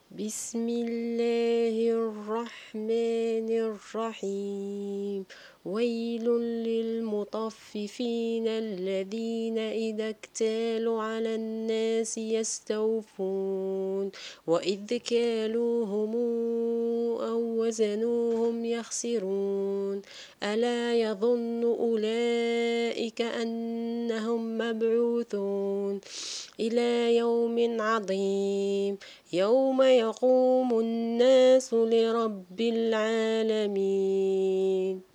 بسم الله الرحمن الرحيم. ويل للمطففين الذين إذا اكتالوا على الناس يستوفون وإذ كالوهم أو وزنوهم يخسرون. ألا يظن أولئك أنهم مبعوثون إلى يوم عظيم يوم يقوم الناس لرب العالمين.